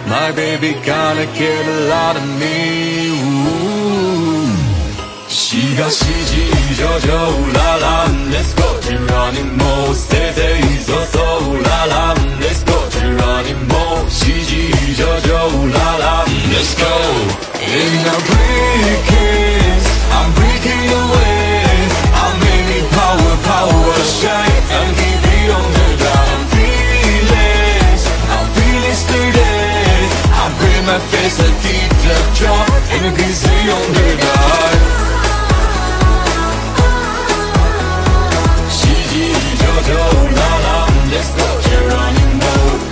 My baby gonna get a lot of me. Ooh. 시가 시지저저 울랄라 Let's go 지라니 뭐 세세 있어서 울랄라 Let's go 지라니 뭐 시지저저 울랄라 Let's go In a breaking I'm breaking away I'm making power, power shine And keep it on the ground I'm feeling today I bring my face a deep left drop And keep it on the ground Let's go, Geronimo.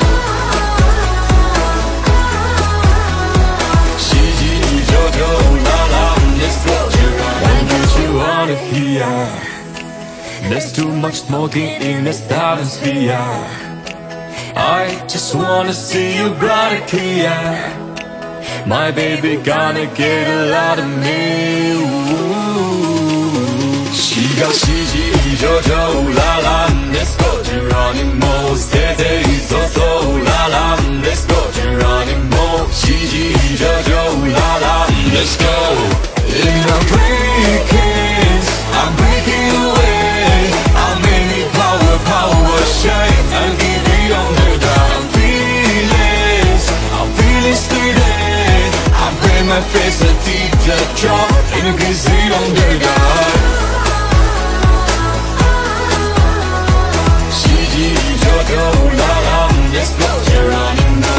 Let's go, Geronimo. What you wanna hear? There's too much smoking in the stratosphere. I just wanna see you bright clear. My baby gonna get a lot of me. Ooh. 시가 시지저저 울랄라 Let's go 지라니모 세세 있어서 울랄라 Let's go 지라니모 시지저저 울랄라 Let's go In a breaking I'm breaking away I'm making power, power shine And keep it on the ground I'm feeling today I bring my face a deep left drop And keep it on the ground Let's go, Geronimo.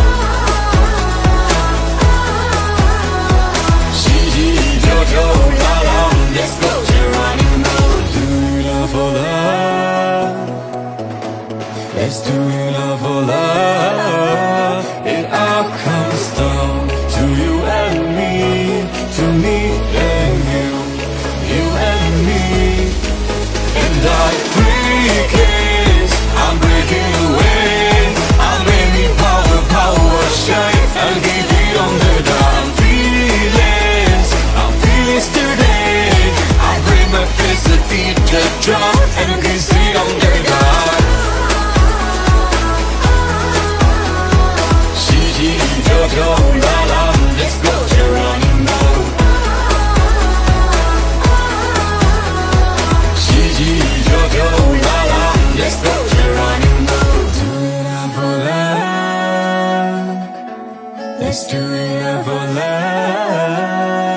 Let's go, Geronimo. Do love for love. Let's do love for love. It all comes down to you and me, to me and you, you and me, and I break it. I'm breaking away I'm making power, power shine And keep it on the ground I'm feeling today I bring my face a deep left drop And keep it on the ground 시지저저 울랄라 Let's go Geronimo 시지저저 울랄라 Let's go Geronimo Do it all for love Let's do it all for love